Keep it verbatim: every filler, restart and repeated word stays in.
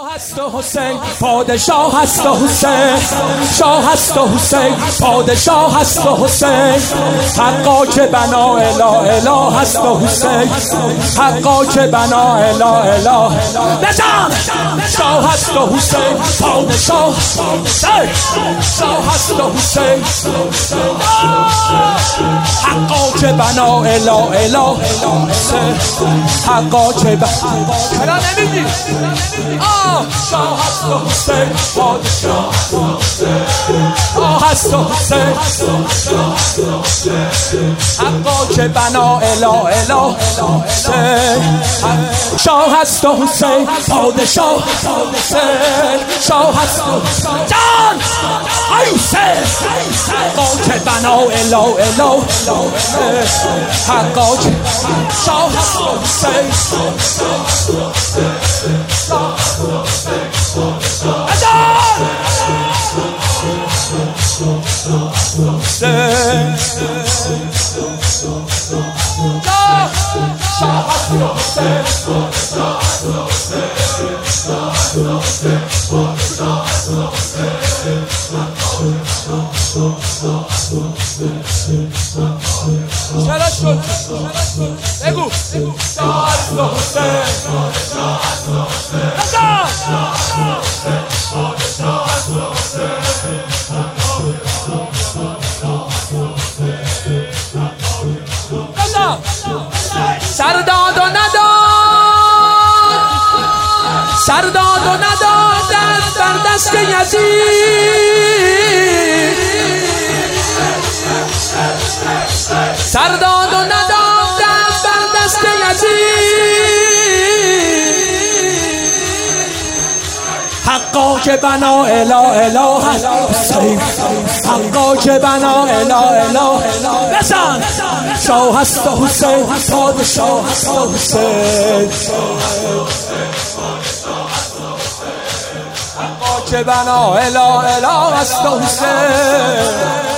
هست و حسین پادشاه هست و حسین شاه هست و حسین پادشاه هست و حسین حقا که بنا اله اله هست و حسین حقا که بنا اله اله بزن شاه هست و حسین پادشاه شاه هست و حسین حقا که بنا اله اله حقا که بنا کرا نمیگی آه شاه هست و حسین پادشاه شاه هست و حسین حقا که بنا اله اله شاه هست و حسین پادشاه شاه هست و جان حسین حقا که بنا اله اله حقا که شاه هست و حسین چرا شد بگو شاه هست و حسین سرداد و نداد سرداد و نداد بر دست یزید سرداد و نداد بر دست یزید حقا که بنا اله اله حسین حقا که بنا اله اله بزن شاه هست و حسین پادشاه هست و حسین حقا که بنا اله اله هست و حسین